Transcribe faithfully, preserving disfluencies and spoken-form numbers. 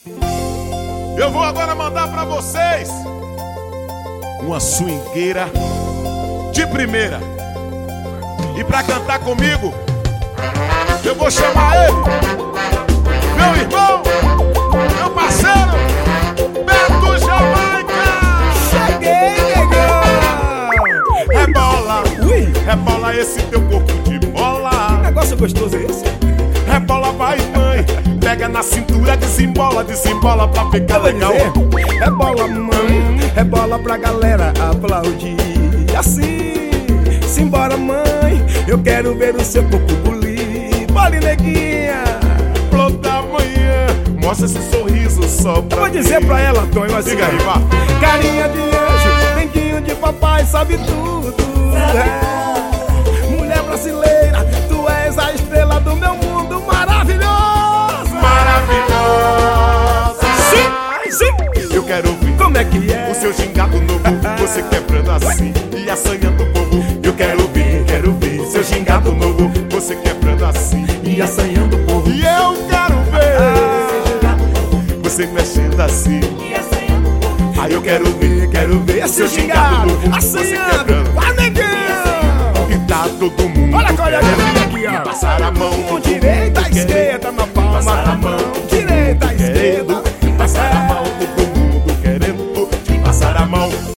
Eu vou agora mandar pra vocês uma swingueira de primeira. E pra cantar comigo, eu vou chamar ele, meu irmão, meu parceiro, Beto Jamaica. Cheguei, negão. Rebola, Ui. rebola esse teu corpo de bola. Negócio gostoso é esse? Rebola, vai, mãe. Pega na cintura, desembola, desembola pra ficar legal. Rebola, mãe, rebola pra galera aplaudir. Assim, simbora, mãe, eu quero ver o seu corpo bulir. Bole, neguinha. Flor da manhã, mostra esse sorriso só pra Eu vou mim. dizer pra ela, Tonho, assim. Diga aí, vá. Carinha de anjo, dentinho de papai, sabe tudo. É. Mulher brasileira, tu és a estrela do meu mundo maravilhosa. Maravilhosa. Sim, sim. Eu quero ouvir Como é que é? o seu gingado novo, você quebrando assim e assanhando o povo. Eu quero ouvir, quero ouvir seu gingado novo, você quebrando assim E assanhando o povo. e eu quero ver você mexendo assim. Aí eu quero ver, quero ver seu gingado novo, você assanhando. quebrando. Vai, negão. E tá todo mundo Olha a coreografia querendo aqui, ó. passar a mão no